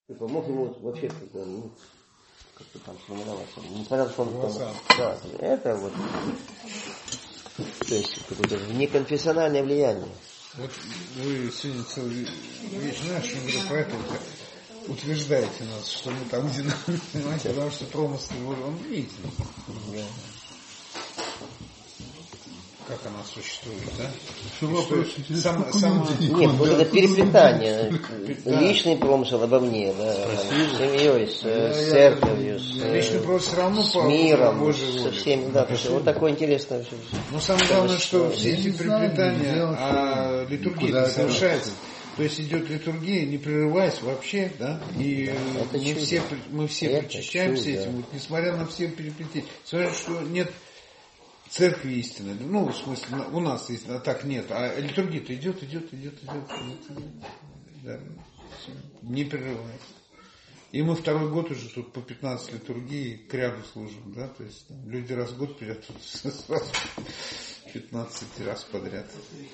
Ты помог ему вообще как-то там сформироваться. Несмотря на то, что он да, это вот, то есть какое-то неконфессиональное влияние. Вот вы сегодня целый вечер нашего поэтому утверждаете нас, что мы там одинаковые, понимаете, потому что промысл он видите. Да. Как она существует, да? Нет, вот это переплетание. Личный промысел обо мне, да, с семьей, с церковью, с миром, со всеми, да, вот такое интересное. Но самое главное, что все эти переплетания, литургия совершается. То есть идет литургия, не прерываясь вообще, да, и мы все причащаемся этим, вот, несмотря на все переплетения. Несмотря на то, что нет церкви истины, ну, в смысле, у нас есть, а так нет, а литургия-то идет, да, не прерываясь. И мы второй год уже тут по 15 литургий к ряду служим, да, то есть там, люди раз в год придут тут сразу 15 раз подряд.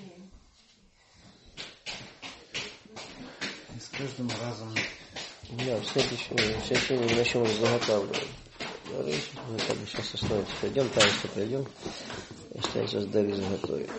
И с каждым разом... Да, в следующем мы начнем заготавливать. Мы как бы сейчас остановимся, пойдем, таинство пройдем, останется сдали заготовить.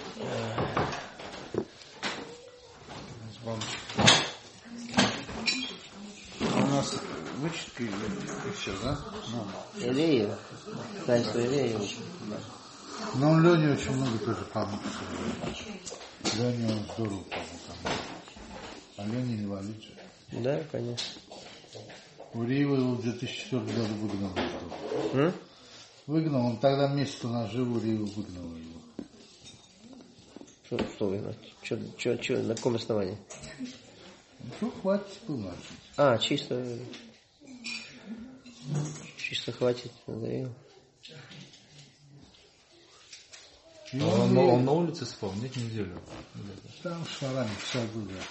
У нас вычетка и все, да? Илея, таинство Илея. Но Лене очень много тоже помог. Лене он здорово помог. А Лене не валить же. Да, конечно. Уриева его в 2004 году выгнал. Выгнал, он тогда месяц у нас жил, Уриева выгнал его. Что выгнал? Что, на каком основании? Ну, хватит было. Чисто хватит, надоело. Он на улице спал, нет, неделю. Там шарами в саду, да.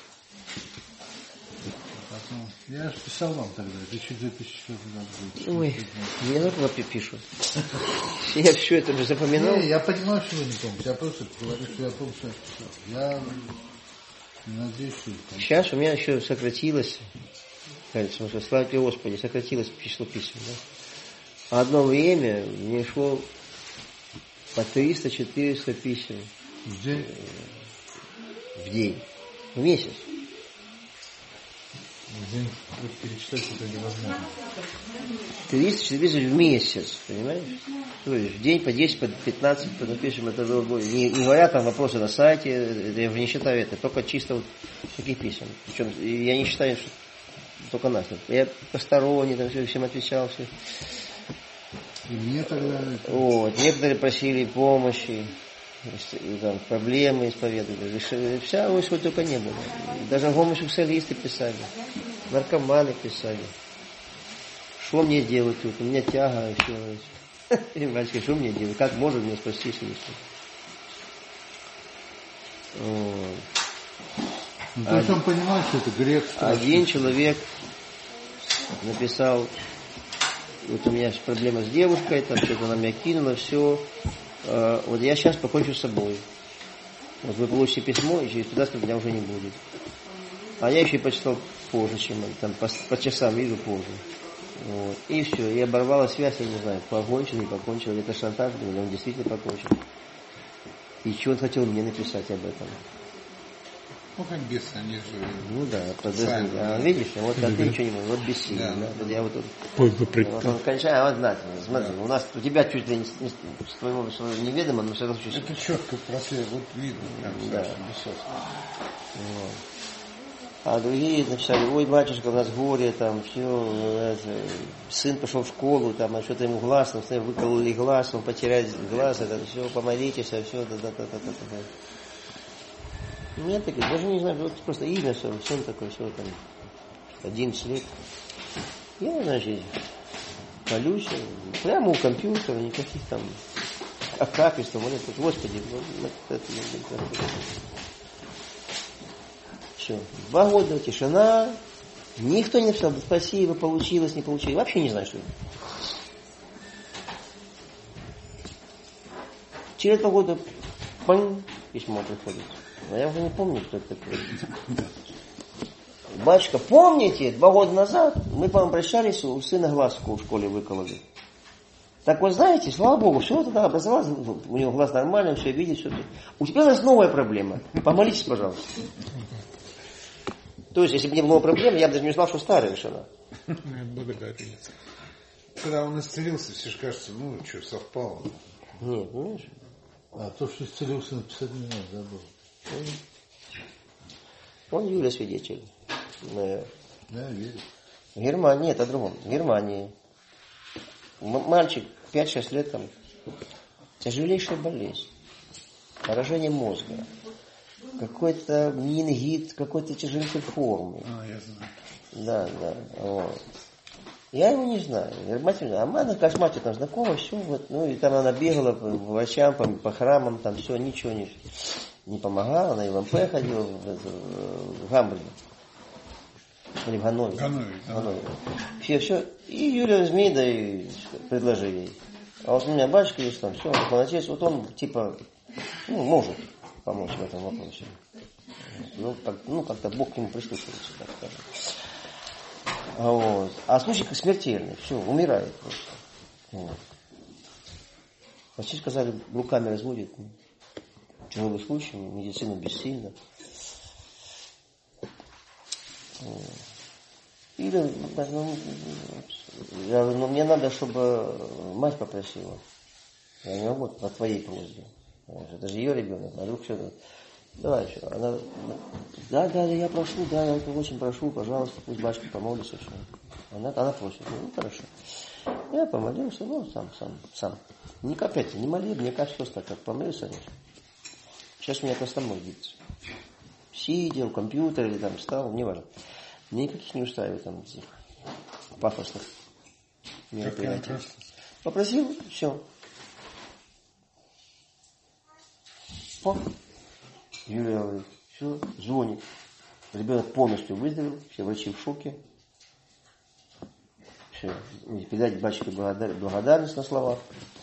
Потом, я же писал вам тогда, это чуть 2004 году. Ой, мне много пишут. Я все это уже запоминал. Не, я понимаю, что вы не помните, я просто говорю, что я помню, что я писал. Я не надеюсь, что... Сейчас у меня еще сократилось, слава тебе Господи, сократилось число писем. Да? Одно время мне шло по 300-400 писем. В день? В день. В месяц. В день перечитать это невозможно. 300-400 в месяц, понимаешь? То есть в день по 10, по 15 напишем, это не говоря там вопросы на сайте, я не считаю это, только чисто вот таких писем. Причем я не считаю, что только нас. Я посторонний, там всем отвечал, все. И мне тогда... Вот, некоторые просили помощи, там, проблемы исповедовали. Вся ось только не было. Даже гомосексуалисты писали, наркоманы писали. Что мне делать тут? У меня тяга еще. И мальчики, что мне делать? Как может мне спастись? Ну, то есть он понимает, что это грех. Один человек написал, вот у меня проблема с девушкой, там что-то она меня кинула, все. Вот я сейчас покончу с собой. Вот вы получите письмо, и через 15 дня уже не будет. А я еще и почитал позже, чем там по часам вижу позже. Вот. И все, и оборвала связь, я не знаю, покончил, не покончил, это шантаж был, или он действительно покончил. И что он хотел мне написать об этом? Ну, как бесы, они же... Ну да, видишь, вот ты ничего не можешь, вот бессильно. Да. Да? Вот я вот тут... Вот он кончает, вот знаете, смотри, у тебя чуть ли не с твоего неведомо, но все равно чуть-чуть. Это четко прослеживается, вот видно, прям, да. Вот. А другие написали, ой, батюшка, у нас горе, там, все, сын пошел в школу, там, а что-то ему глаз, там, выкололи глаз, он потеряет глаз, это все, помолитесь, все, да. Нет таких, даже не знаю, вот просто имя, все такое, все там, 11 лет. Я, значит, молюсь, прямо у компьютера, никаких там акапистов, молитв, Господи, все. 2 года, тишина, никто не написал, спасибо, получилось, не получилось, вообще не знаю, что это. Через 2 года, письмо приходит. Но я уже не помню, кто это такой. батюшка, помните, 2 года назад мы, по-моему, прощались, у сына глазку в школе выкололи. Так вот, знаете, слава Богу, все тогда образовалось, у него глаз нормальный, все видит, все. У тебя есть новая проблема. Помолитесь, пожалуйста. То есть, если бы не было проблем, я бы даже не узнал, что старая решена. Благодарю. Когда он исцелился, все же кажется, ну, что, совпало. Нет, понимаешь? А то, что исцелился, написать не надо, забыл. Он Юля свидетель. Да, верю. В Германии, нет, о другом. В Германии. Мальчик, 5-6 лет там. Тяжелейшая болезнь. Поражение мозга. Какой-то менингит, какой-то тяжелейшей формы. Я знаю. Да. Вот. Я его не знаю. А она, кажется, мать там знакома, все. Вот, ну, и там она бегала по врачам, по храмам, там все, ничего не помогало. Она и в МП ходила, в Гамбурге. Или в Ганновере. Все. И Юлия возьми, да и предложи ей. А вот у меня батюшка есть там, все, молодец. Вот он, типа, может помочь в этом вопросе. Как-то Бог к нему прислушивается, так скажем. Вот. А случай как смертельный, все, умирает просто. Вот. Врачи сказали, руками разводит. Тяжелый случай, медицина бессильна. Или, я говорю, мне надо, чтобы мать попросила. Я не могу по твоей просьбе. Это же ее ребенок, а вдруг что-то. Давай еще. Она, да, я прошу, я очень прошу, пожалуйста, пусть батюшка помолится. Все. Она просит. Ну, хорошо. Я помолился, сам. Не опять, не молитва, мне кажется, просто как помолился. Сейчас у меня костомой бьется. Сидя у компьютера или там встал, неважно. Никаких не устраивает там этих пафосных мероприятий. Попросил, все. Юлия говорит, все, звонит. Ребенок полностью выздоровел, все врачи в шоке. Все. Передать батюшке благодарность на словах.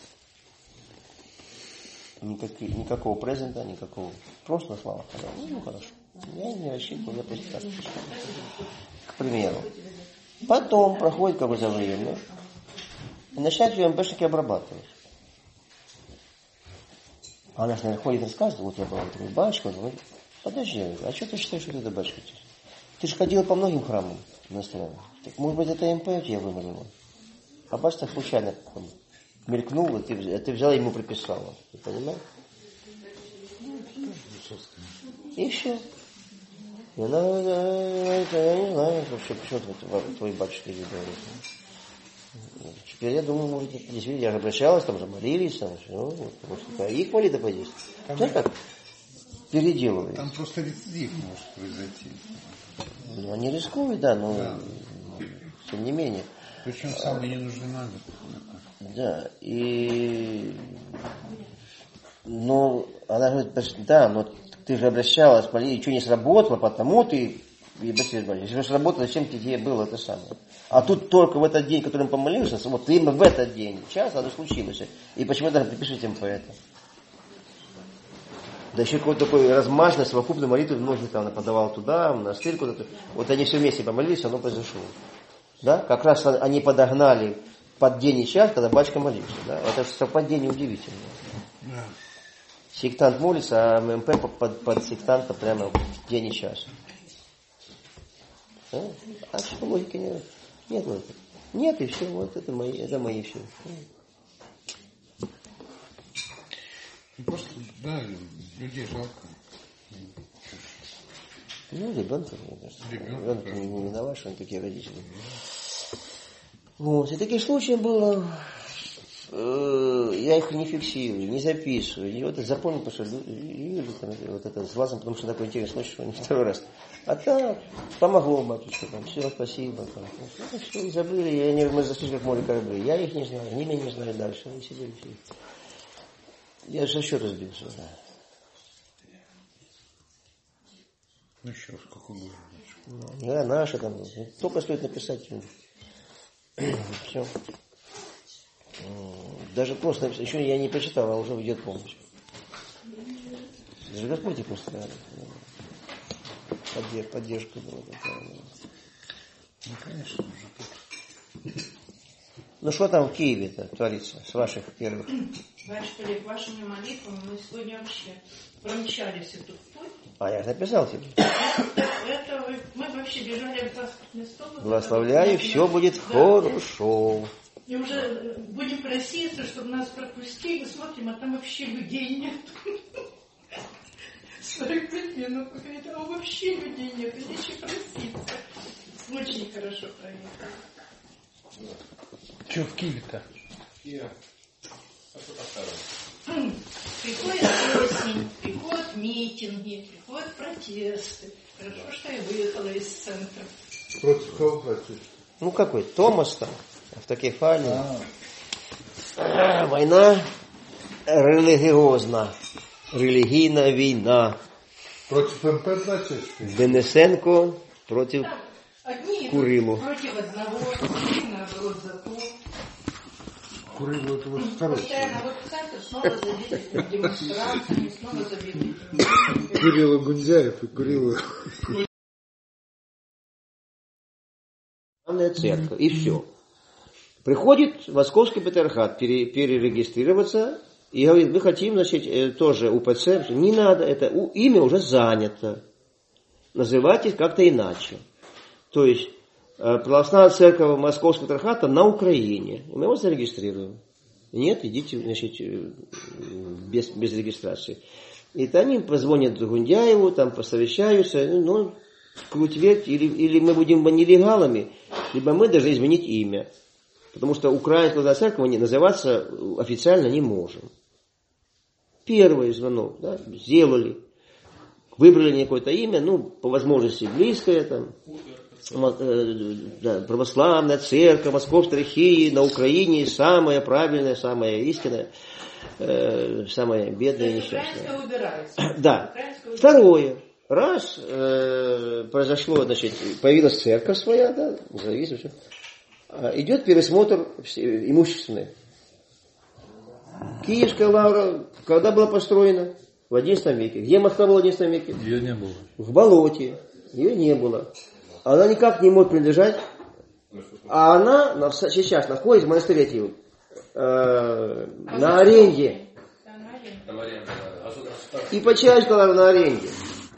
Никакого презента, никакого. Просто на словах. Ну, хорошо. Я не рассчитывал, я просто так. К примеру. Потом проходит какое-то время, и начинают ее МПшники обрабатывать. Она же, наверное, ходит и рассказывает, вот я была такой батюшка, он говорит, подожди, а что ты считаешь, что это батюшка? Ты же ходила по многим храмам иностранным. Так, может быть, это МП тебя вымолила? А батюшка случайно мелькнула, ты взяла и ему приписала. Ты понимаешь? И все. И она говорит, я не знаю вообще, почему твой батюшка здесь говорит. Теперь я думаю, может, действительно, я же обращалась, там же молились, там все, вот, их молитва подействует. Знаешь как? Переделывают. Там просто рецидив может произойти. Ну, они рискуют, да, но тем не менее. Причем самые ненужные надо. Да, и но она говорит, да, но ты же обращалась, ничего не сработало, потому ты если же сработало, зачем тебе было это самое? А тут только в этот день, который он помолился, вот именно в этот день, час оно случилось. И почему даже припишите им по это? Да еще какой-то такой размашный, совокупной молитвы многих там подавал туда, в монастырь куда-то. Вот они все вместе помолились, оно произошло. Да? Как раз они подогнали под день и час, когда батюшка молился. Да? Это совпадение удивительное. Да. Сектант молится, а МП под сектанта прямо в день и час. Да? А что логики нет? Нет логики. Нет, и все, вот это мои все. Просто, да, людей жалко. Ну, ребенок не виноват, что они такие родители. Вот, и таких случаев было, я их не фиксирую, не записываю. И вот запомнил, потому что вот это с глазом, потому что такой интересный случай, что не второй раз. А так, помогло батюшка, там, все, спасибо. Там. Ну, все, и забыли, мы зашли как море корабли. Я их не знаю, они меня не знали дальше, они сидели все. Я же счета сбился, да. Ну еще раз, какой был? Да, наши там. Только стоит написать. Все. Даже просто еще я не прочитал, а уже идет помощь. Даже Господь их устраивает. Поддержка была такая. Ну, конечно, уже тут. Ну что там в Киеве-то творится с ваших первых? Батюшка, вашими молитвами мы сегодня вообще промчались эту путь. А я же написал тебе. Мы вообще бежали в паспортный стол. Благословляю, все будет хорошо. И уже будем проситься, чтобы нас пропустили. Смотрим, а там вообще людей нет. 45 минут. Говорит, а вообще людей нет. И нечего проситься. Очень хорошо проехали. Что в Киеве-то? Приходит осень, приходят митинги, приходят протесты. Хорошо, что я выехала из центра. Против кого против? Ну какой? Томас там, автокефалия. Война релігіозна. Релігійна війна. Против МП против? Денисенко против Одни Курилу. против одного, другие наоборот за то. Курилу это вот второй. Постоянно вот центр снова забит демонстрациями, снова забит. Курила Гундяев и Курила. Церковь. И все. Приходит Московский патриархат перерегистрироваться и говорит, мы хотим, значит, тоже УПЦ. Не надо, это имя уже занято. Называйтесь как-то иначе. То есть православная церковь Московского патриархата на Украине. И мы его зарегистрируем. Нет, идите, значит, без регистрации. И они позвонят Гундяеву, там посовещаются, ну, круть-верть, или мы будем нелегалами, либо мы должны изменить имя. Потому что Украинская церковь называться официально не можем. Первый звонок, да, сделали. Выбрали какое-то имя, ну, по возможности близкое, там, православная церковь, Московской Рихии на Украине самая правильная, самая истинная, самая бедная и несчастная. Да. Второе. Раз произошло, значит, появилась церковь своя, да, независимая, идет пересмотр имущественный. Киевская лавра, когда была построена? В XI веке. Где Москва была в XI веке? Ее не было. В болоте. Ее не было. Она никак не может принадлежать. А она сейчас находится в монастыре на аренде. И почему лавра на аренде?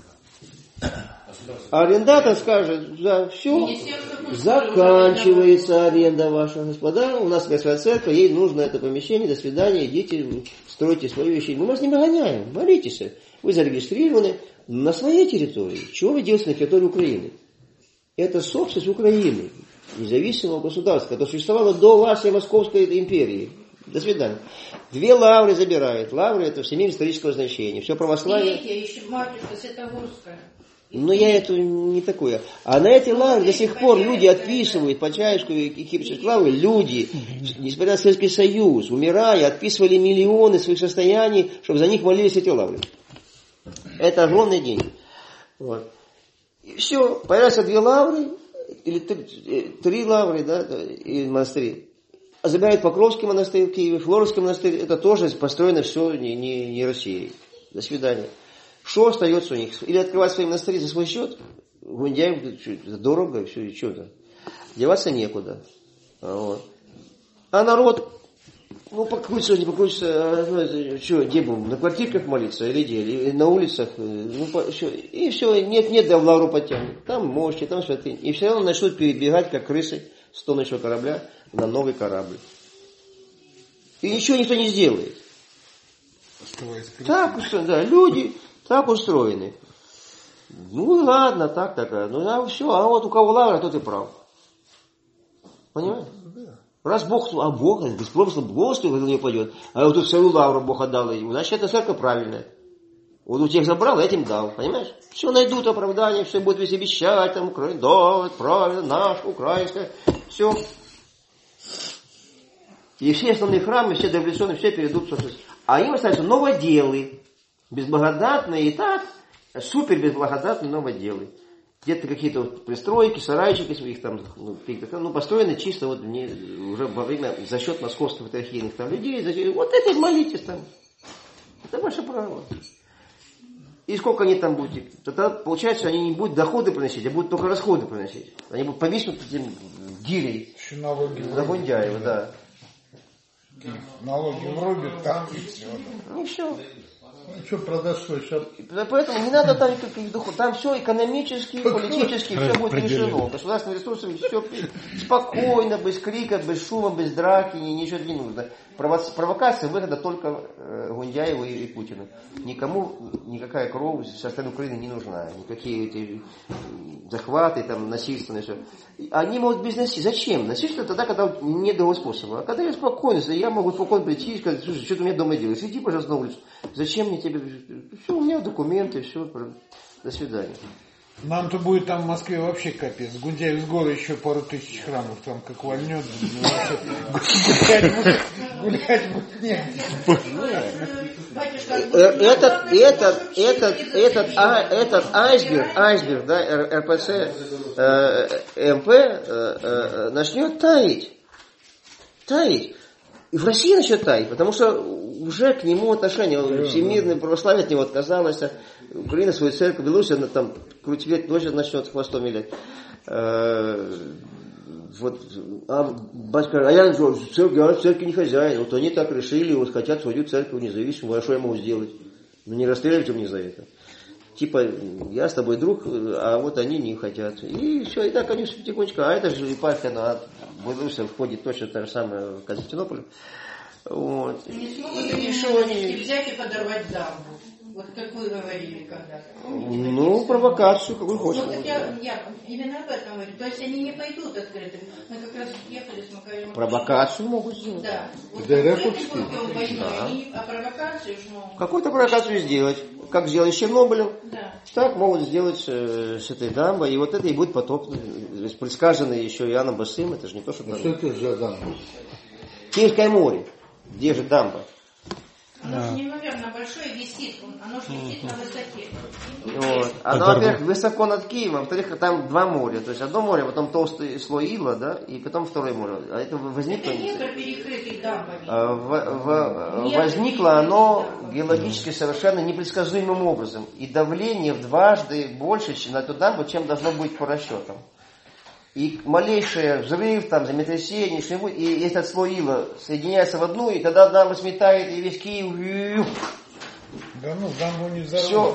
Арендатор скажет, да, все, заканчивается аренда ваша, господа, у нас своя церковь, ей нужно это помещение, до свидания, идите, стройте свои вещи. Мы вас не выгоняем, молитесь, вы зарегистрированы на своей территории. Чего вы делаете на территории Украины? Это собственность Украины, независимого государства, которое существовало до вашей Московской империи. До свидания. 2 лавры забирают. Лавры это всемирное исторического значения. Все православие. Еще матушка Святогорская. Но я это не такое. А на эти лавры до сих пор люди отписывают, Почаевскую и Кипрскую лавры, люди, несмотря на Советский Союз, умирая, отписывали миллионы своих состояний, чтобы за них молились эти лавры. Это огромные деньги. Вот. И все, появляются 2 лавры, или 3 лавры, да, и монастыри. А забирают Покровский монастырь в Киеве, Флоровский монастырь, это тоже построено все не Россией. До свидания. Что остается у них? Или открывать свои монастыри за свой счет? Гундяев, это дорого, все, и что-то. Деваться некуда. Вот. А народ, ну, покрутится, не покрутится, что, где будем? На квартирках молиться или где? Или на улицах? Ну, все. И все, нет, да в лавру потянет. Там мощи, там святыни. И все равно начнут перебегать, как крысы с тонущего корабля на новый корабль. И ничего никто не сделает. Так, да, люди так устроены. Ну ладно, так. Ну а все, а вот у кого лавра, тот и прав. Понимаешь? Раз Бог, без промысла Бог на нее пойдет, а вот тут свою лавру Бог отдал ему, значит, эта церковь правильная. Вот у тех забрал, этим дал, понимаешь? Все найдут оправдание, все будут везде обещать, там, да, это правильно, наш, украинская, все. И все основные храмы, все дореволюционные, все перейдут в собственность. А им остаются новоделы, безблагодатные и так, супер безблагодатные новоделы. Где-то какие-то вот пристройки, сарайчики своих там, построены чисто вот уже во время, за счет московских патриархийных там людей, вот этим молитесь там. Это ваше право. И сколько они там будут? Тогда получается, они не будут доходы приносить, а будут только расходы приносить. Они будут повиснуть этим гирей. Еще налоги За Гундяева, да. Налоги врубят там и все. Ну все. Ну что, продашь свой шап? Поэтому не надо там никаких доходов. Там все экономически, политически, все будет решено. Государственные ресурсы, все спокойно, без крика, без шума, без драки, ничего не нужно. Провокация выгода только Гундяеву и Путину. Никому никакая кровь со стороны Украины не нужна. Никакие эти захваты, там, насильственные, все. Они могут без насилия. Зачем? Насильство тогда, когда нет другого способа. А когда я спокойно, я могу спокойно прийти и сказать, слушай, что ты у меня дома делаешь? Иди, пожалуйста, на улицу. Зачем мне тебе? Все, у меня документы, все, до свидания. Нам-то будет там в Москве вообще капец. Гундяев с года еще пару тысяч храмов там как вольнет. Гулять будет негде. Этот айсберг, да, РПЦ, МП начнет таять. И в России начнет таять, потому что уже к нему отношение, всемирное православие от него отказалось, Украина свою церковь, Беларусь, она там крутить тоже начнет хвостом вилять. Вот, батька, я в церкви не хозяин, вот они так решили, вот хотят свою церковь независимую, а что я могу сделать? Ну не расстреливайте мне за это. Типа, я с тобой друг, а вот они не хотят. И все, и так они все потихонечку. А это же епархия, она в Беларуси входит точно та же самая в Константинополь. Вот. Не смогут они взять и подорвать дамбу. Вот как вы говорили когда-то. Ну, провокацию, какую хочешь. Вот я именно об этом говорю. То есть они не пойдут открытым. Мы как раз ехали с Макаровым. Провокацию могут сделать. Да. Вот ДРФ они, а провокацию же могут. Какую-то провокацию сделать. Как сделали с Чернобылем, да. Так могут сделать с этой дамбой. И вот это и будет потоп. Предсказанный еще Иоанном Босым. Это же не то, что... Что это за дамба? Киевское море. Где же дамба? Оно же неимоверно большое висит. Оно же висит на высоте. Вот. Оно, во-первых, высоко над Киевом, во-вторых, там два моря. То есть одно море, потом толстый слой ила, да, и потом второе море. А это возникло... Это Днепр, перекрытый дамбами. Возникло оно геологически совершенно непредсказуемым образом. И давление в дважды больше на эту дамбу, чем должно быть по расчетам. И малейший взрыв, там, землетрясение, что-нибудь, и этот слой ила соединяется в одну, и тогда дамба сметает, и весь Киев... Да ну, дамбу не взорвут,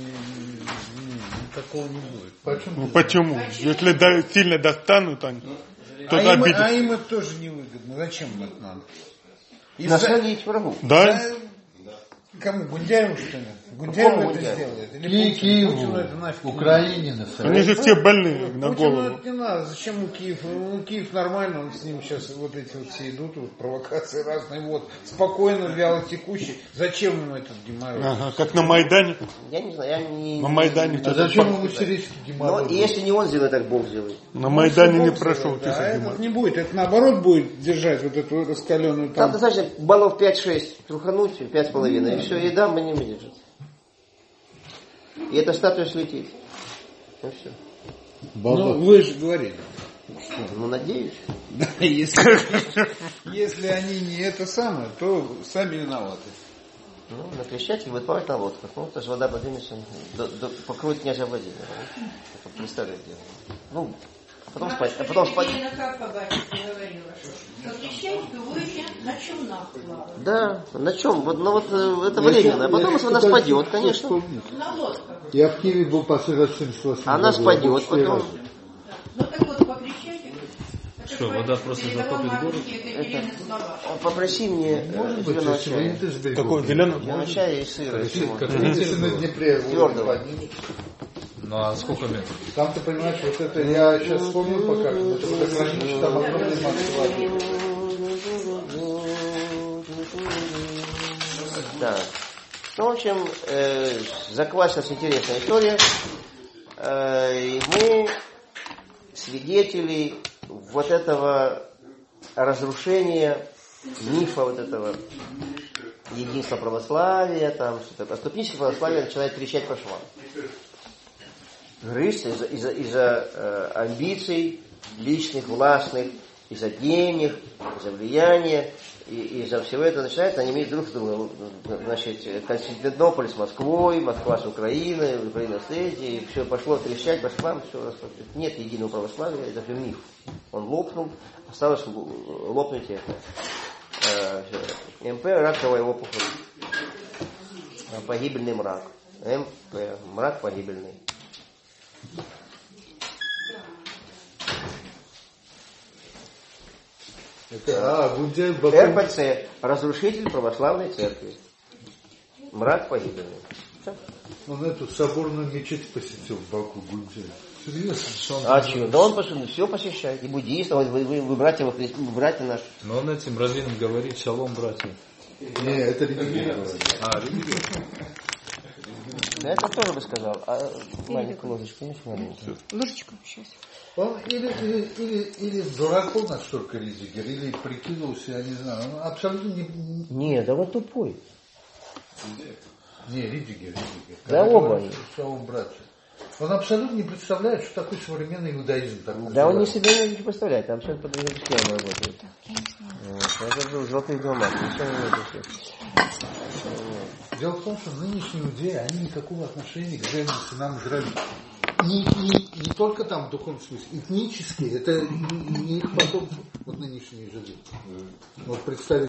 такого не будет. Почему? Ну почему? Если сильно достанут, то обидят. А им это тоже невыгодно. Зачем это надо? Насолить врагу. Да? Кому? Гундяеву, что ли? Гундяеву это сделает? Или Киеву, Украине насолить. Они же все больные на Путину голову. это не надо. Зачем у Киев? Киев нормально, он с ним сейчас вот эти вот все идут, вот, провокации разные. Вот, спокойно, вяло текущий. Зачем ему этот геморрой? Ага, как на Майдане. Я не знаю, я не... На Майдане А кто-то зачем ему сирийский Но геморрой? если не он сделает, так Бог сделает. на Майдане не Бог прошел. сделает, а этот не будет. Это наоборот будет держать вот эту раскаленную Там там. достаточно баллов 5-6 трухануть, 5,5, и все, и дамба не выдержит. И эта статуя слетит. Ну все. Ну, вы же говорили. Ну, надеюсь. Да, если они не это самое, то сами виноваты. Ну, на Крещатике будет плавать на лодках. Ну, то есть вода поднимется, покроет князя Владимира. Это представляет дело. Ну, потом спать. А потом спать. Как по батюшке говорила, что Крещатику выйти на чумнах плавать. Да, на чем? Вот, ну, вот это временно. А потом, если она спадет, конечно. На лодках. Я в Киеве был последний раз в 78 Она году. спадет, потом... Ну так вот по Крещатику. Что, вода просто затопит город? Попроси мне зеленого чая. Какой зеленый? Зеленого чая и сыра. Если на Днепре Твердого. Ну а сколько метров? Там ты понимаешь, вот это я сейчас вспомнил пока, что хранилище, там огромный масса воды. Да. Ну, в общем, заквасилась интересная история. И мы свидетели вот этого разрушения мифа вот этого единства православия, там что-то. А ступническое православие начинает трещать по швам. Грызться из-за амбиций личных, властных, из-за денег, из-за влияния. И из-за всего этого начинают они иметь друг с другом. Значит, Константинополь с Москвой, Москва с Украиной, Украина с Эстией, и все пошло трещать, башкам, все. Нет единого православия, это же миф. Он лопнул, осталось лопнуть это. МП, раковая опухоль. Погибельный мрак. МП, мрак погибельный. РПЦ, разрушитель православной церкви. Мрак погибельный. Он эту соборную мечеть посетил в Баку, Гундель. Серьезно? А что? Да он все посещает. И буддистов, вы братья во Христе, братья наши. Но он этим раввинам говорит: шалом, братья. Не, это религия. Религия. Да это тоже бы сказал. А маленькую ложечку не маленькую. Ложечку сейчас. Он или дурак был настолько Ридигер, или прикидывался, я не знаю. Он абсолютно не... Нет, да вот тупой. Не, Ридигер. Да оба они. Шалом, братья. Он абсолютно не представляет, что такое современный иудаизм. Да он не себя не представляет, там все по другим схемам работает. Это был золотых домах, ничего не имеет. Дело в том, что нынешние иудеи, они никакого отношения к древним сынам Израиля. Не только там в духовном смысле, этнически, это не их потомки, вот нынешние жиды. Вот представить